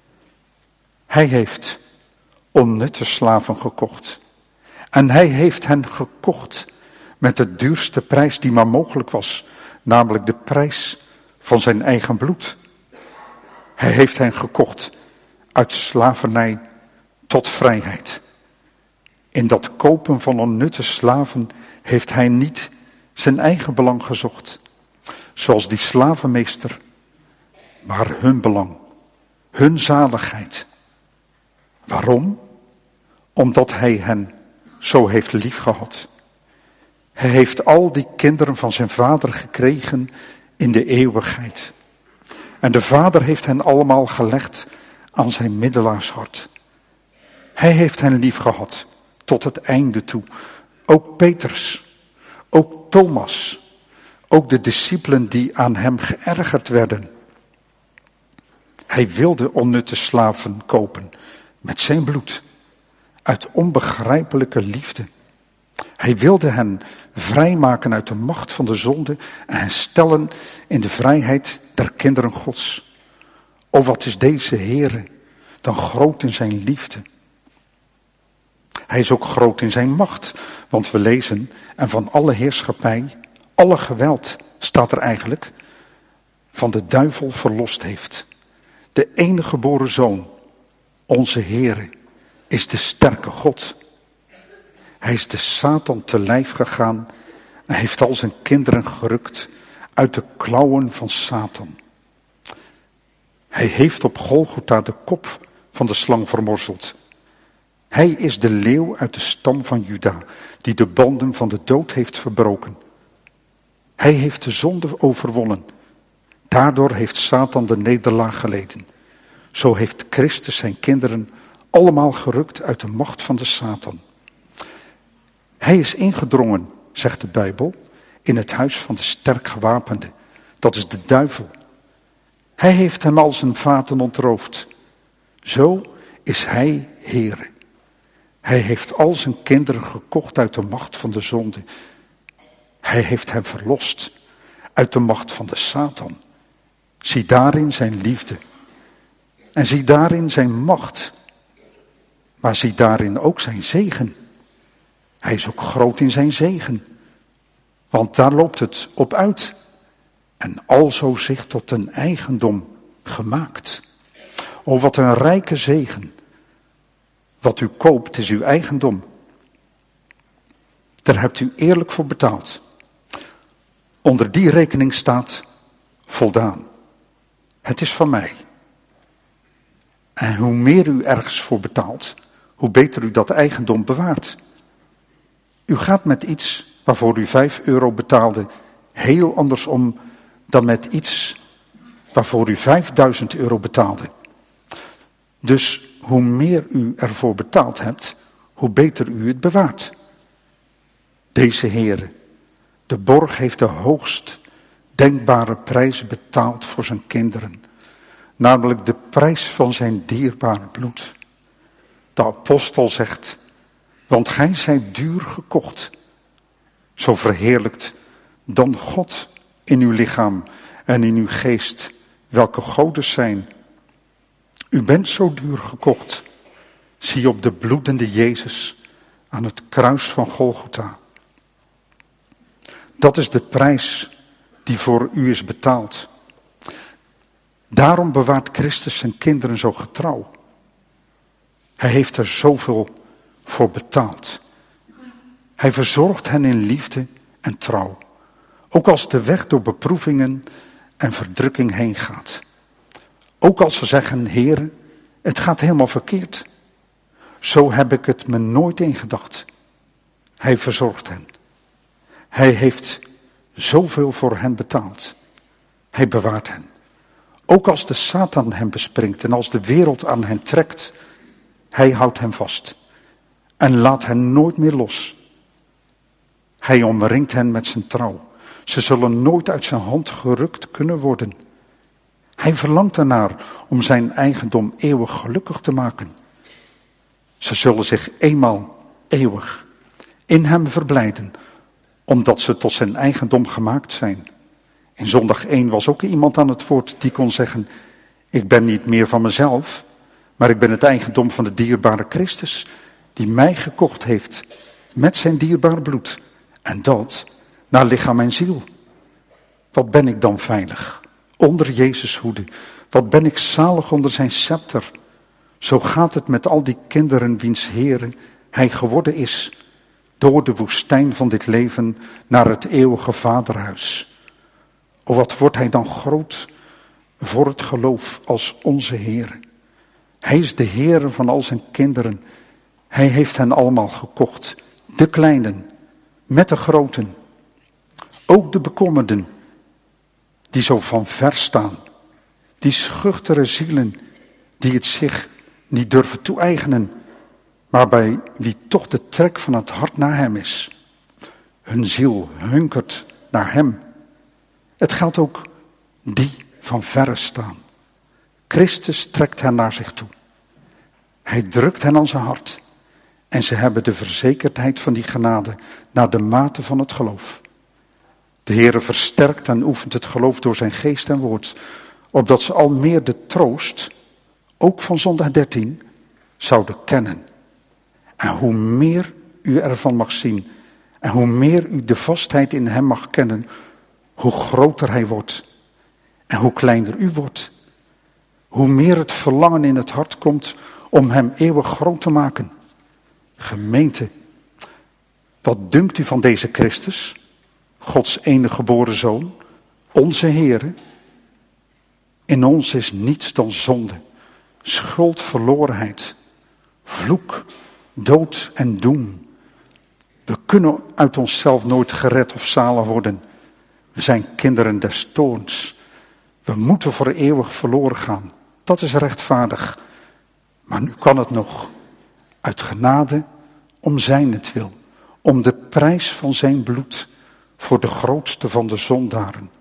Hij heeft onnutte slaven gekocht. En hij heeft hen gekocht met de duurste prijs die maar mogelijk was. Namelijk de prijs van zijn eigen bloed. Hij heeft hen gekocht uit slavernij tot vrijheid. In dat kopen van onnutte slaven heeft hij niet zijn eigen belang gezocht. Zoals die slavenmeester. Maar hun belang. Hun zaligheid. Waarom? Omdat hij hen zo heeft liefgehad. Hij heeft al die kinderen van zijn vader gekregen in de eeuwigheid. En de vader heeft hen allemaal gelegd aan zijn middelaarshart. Hij heeft hen liefgehad tot het einde toe. Ook Petrus, ook Thomas, ook de discipelen die aan hem geërgerd werden. Hij wilde onnutte slaven kopen met zijn bloed, uit onbegrijpelijke liefde. Hij wilde hen vrijmaken uit de macht van de zonde en hen stellen in de vrijheid der kinderen Gods. O, wat is deze Heere dan groot in zijn liefde. Hij is ook groot in zijn macht, want we lezen, en van alle heerschappij, alle geweld, staat er eigenlijk, van de duivel verlost heeft. De enige geboren Zoon, onze Heere, is de sterke God. Hij is de Satan te lijf gegaan en heeft al zijn kinderen gerukt uit de klauwen van Satan. Hij heeft op Golgotha de kop van de slang vermorzeld. Hij is de leeuw uit de stam van Juda, die de banden van de dood heeft verbroken. Hij heeft de zonde overwonnen. Daardoor heeft Satan de nederlaag geleden. Zo heeft Christus zijn kinderen allemaal gerukt uit de macht van de Satan. Hij is ingedrongen, zegt de Bijbel, in het huis van de sterk gewapende. Dat is de duivel. Hij heeft hem al zijn vaten ontroofd. Zo is hij Heere. Hij heeft al zijn kinderen gekocht uit de macht van de zonde. Hij heeft hen verlost uit de macht van de Satan. Zie daarin zijn liefde. En zie daarin zijn macht. Maar zie daarin ook zijn zegen. Hij is ook groot in zijn zegen. Want daar loopt het op uit. En alzo zich tot een eigendom gemaakt. O, wat een rijke zegen. Wat u koopt is uw eigendom. Daar hebt u eerlijk voor betaald. Onder die rekening staat voldaan. Het is van mij. En hoe meer u ergens voor betaalt, hoe beter u dat eigendom bewaart. U gaat met iets waarvoor u vijf euro betaalde heel anders om dan met iets waarvoor u vijfduizend euro betaalde. Dus hoe meer u ervoor betaald hebt, hoe beter u het bewaart. Deze Heere, de borg, heeft de hoogst denkbare prijs betaald voor zijn kinderen. Namelijk de prijs van zijn dierbaar bloed. De apostel zegt, want gij zijt duur gekocht. Zo verheerlijkt dan God in uw lichaam en in uw geest, welke godes zijn. U bent zo duur gekocht. Zie op de bloedende Jezus aan het kruis van Golgotha. Dat is de prijs die voor u is betaald. Daarom bewaart Christus zijn kinderen zo getrouw. Hij heeft er zoveel voor betaald. Hij verzorgt hen in liefde en trouw. Ook als de weg door beproevingen en verdrukking heen gaat. Ook als ze zeggen, Heere, het gaat helemaal verkeerd. Zo heb ik het me nooit ingedacht. Hij verzorgt hen. Hij heeft zoveel voor hen betaald. Hij bewaart hen. Ook als de Satan hen bespringt en als de wereld aan hen trekt. Hij houdt hen vast. En laat hen nooit meer los. Hij omringt hen met zijn trouw. Ze zullen nooit uit zijn hand gerukt kunnen worden. Hij verlangt ernaar om zijn eigendom eeuwig gelukkig te maken. Ze zullen zich eenmaal eeuwig in hem verblijden, omdat ze tot zijn eigendom gemaakt zijn. In zondag één was ook iemand aan het woord die kon zeggen, ik ben niet meer van mezelf, maar ik ben het eigendom van de dierbare Christus, die mij gekocht heeft met zijn dierbaar bloed. En dat naar lichaam en ziel. Wat ben ik dan veilig? Onder Jezus' hoede. Wat ben ik zalig onder zijn scepter. Zo gaat het met al die kinderen wiens Heere hij geworden is. Door de woestijn van dit leven naar het eeuwige vaderhuis. O, wat wordt hij dan groot voor het geloof als onze Heere. Hij is de Heere van al zijn kinderen. Hij heeft hen allemaal gekocht. De kleinen, met de groten. Ook de bekommerden, die zo van ver staan. Die schuchtere zielen, die het zich niet durven toe-eigenen, maar bij wie toch de trek van het hart naar hem is. Hun ziel hunkert naar hem. Het geldt ook die van verre staan. Christus trekt hen naar zich toe. Hij drukt hen aan zijn hart. En ze hebben de verzekerdheid van die genade naar de mate van het geloof. De Heere versterkt en oefent het geloof door zijn geest en woord, opdat ze al meer de troost, ook van zondag dertien, zouden kennen. En hoe meer u ervan mag zien, en hoe meer u de vastheid in hem mag kennen, hoe groter hij wordt. En hoe kleiner u wordt. Hoe meer het verlangen in het hart komt om hem eeuwig groot te maken. Gemeente, wat dunkt u van deze Christus, Gods enige geboren Zoon, onze Heere? In ons is niets dan zonde, schuld, verlorenheid, vloek, dood en doem. We kunnen uit onszelf nooit gered of zalig worden. We zijn kinderen des toorns. We moeten voor eeuwig verloren gaan. Dat is rechtvaardig. Maar nu kan het nog. Uit genade om zijnentwil. Om de prijs van zijn bloed voor de grootste van de zondaren.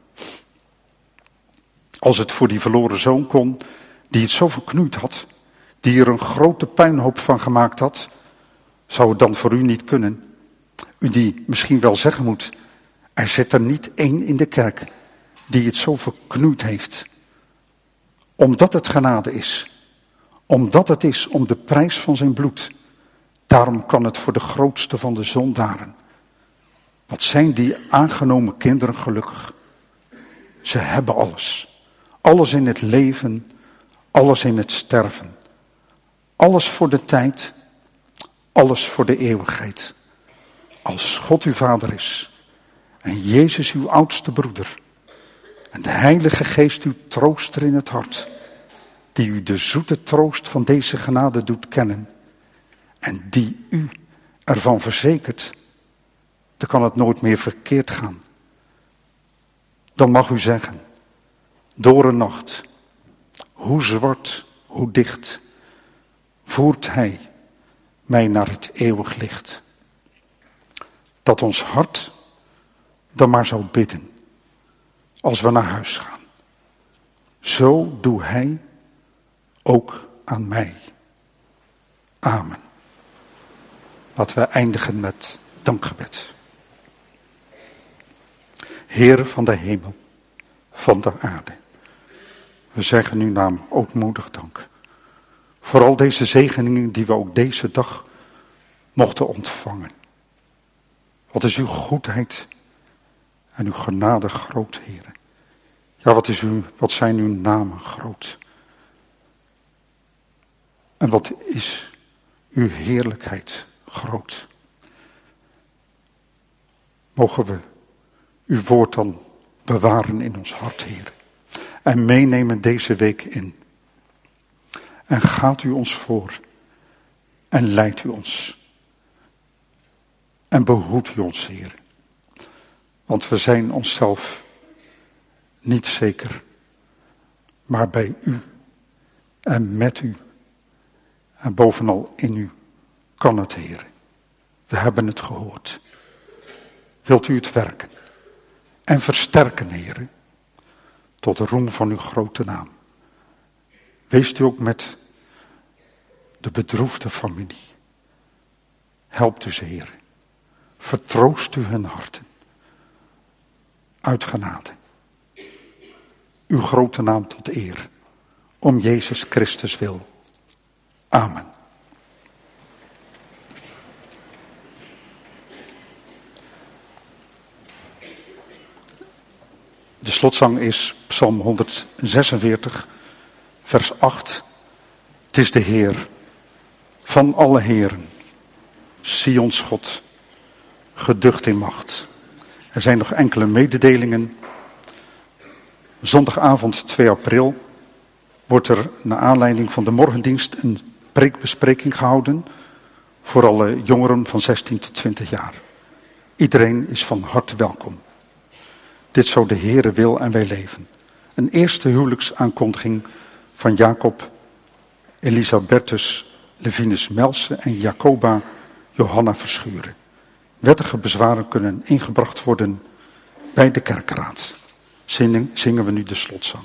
Als het voor die verloren zoon kon, die het zo verknoeid had, die er een grote puinhoop van gemaakt had, zou het dan voor u niet kunnen? U die misschien wel zeggen moet, er zit er niet één in de kerk die het zo verknoeid heeft. Omdat het genade is. Omdat het is om de prijs van zijn bloed. Daarom kan het voor de grootste van de zondaren. Wat zijn die aangenomen kinderen gelukkig. Ze hebben alles. Alles in het leven, alles in het sterven. Alles voor de tijd, alles voor de eeuwigheid. Als God uw vader is en Jezus uw oudste broeder en de Heilige Geest uw trooster in het hart, die u de zoete troost van deze genade doet kennen en die u ervan verzekert, dan kan het nooit meer verkeerd gaan. Dan mag u zeggen, door een nacht, hoe zwart, hoe dicht, voert hij mij naar het eeuwig licht. Dat ons hart dan maar zou bidden, als we naar huis gaan. Zo doe hij ook aan mij. Amen. Laten we eindigen met dankgebed. Heer van de hemel, van de aarde. We zeggen uw naam ootmoedig dank. Voor al deze zegeningen die we ook deze dag mochten ontvangen. Wat is uw goedheid En uw genade groot, Heere. Ja, wat, is uw, wat zijn uw namen groot. En wat is uw heerlijkheid groot. Mogen we uw woord dan bewaren in ons hart, Heer. En meenemen deze week in. En gaat u ons voor. En leidt u ons. En behoedt u ons, Heer. Want we zijn onszelf niet zeker. Maar bij u. En met u. En bovenal in u kan het, Heer. We hebben het gehoord. Wilt u het werken. En versterken, Heer. Tot de roem van uw grote naam. Wees u ook met de bedroefde familie. Helpt u ze, Heer. Vertroost u hun harten. Uit genade. Uw grote naam tot eer. Om Jezus Christus wil. Amen. De slotzang is Psalm honderdzesenveertig, vers acht. Het is de Heer van alle heren, Sions God, geducht in macht. Er zijn nog enkele mededelingen. Zondagavond twee april wordt er naar aanleiding van de morgendienst een preekbespreking gehouden voor alle jongeren van zestien tot twintig jaar. Iedereen is van harte welkom. Dit zo de Heere wil en wij leven. Een eerste huwelijksaankondiging van Jacob Elisabethus Levinus Melse en Jacoba Johanna Verschuren. Wettige bezwaren kunnen ingebracht worden bij de kerkraad. Zingen, zingen we nu de slotzang.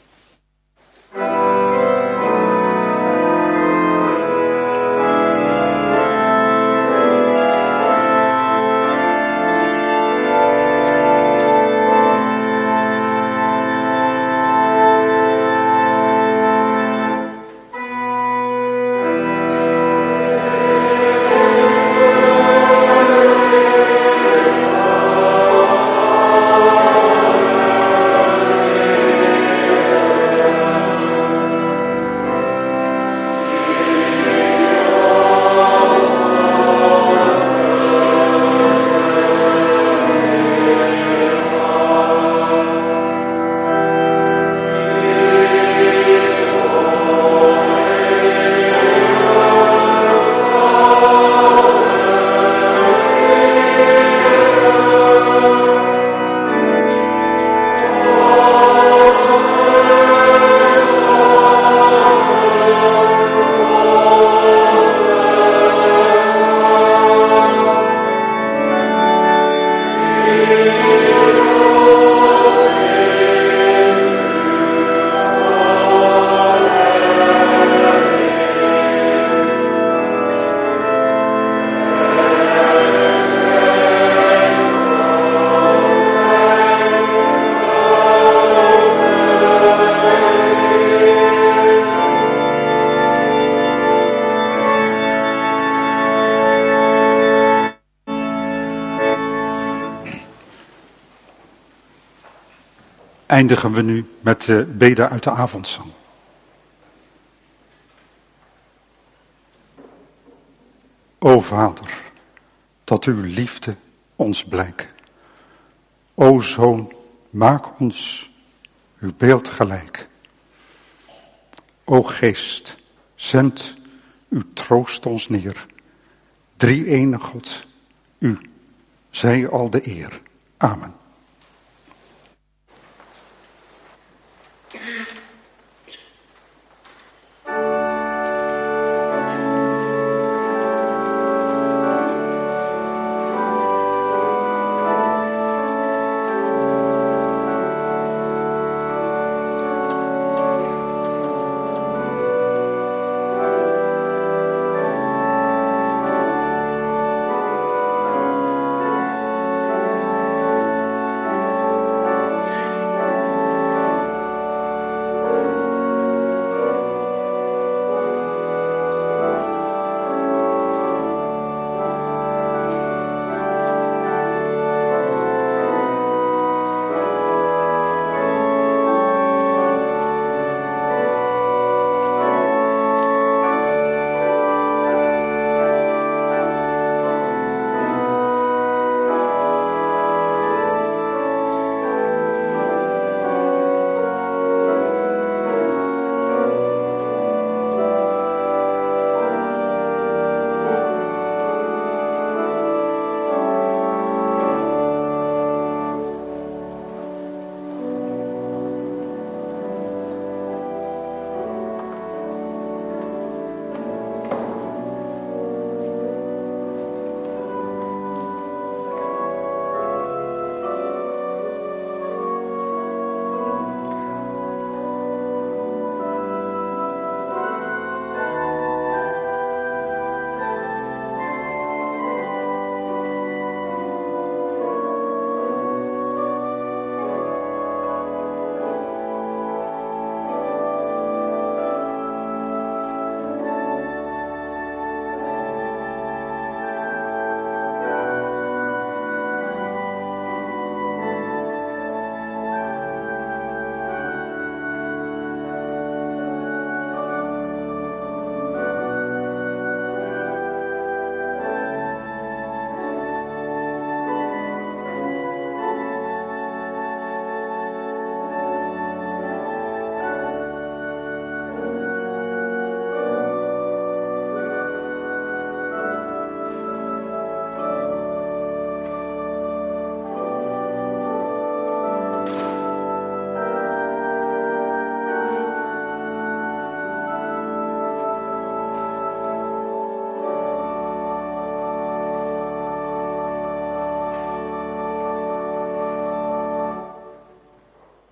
Eindigen we nu met de bede uit de avondzang. O Vader, dat uw liefde ons blijk. O Zoon, maak ons uw beeld gelijk. O Geest, zend uw troost ons neer. Drie-ene God, u zij al de eer. Amen.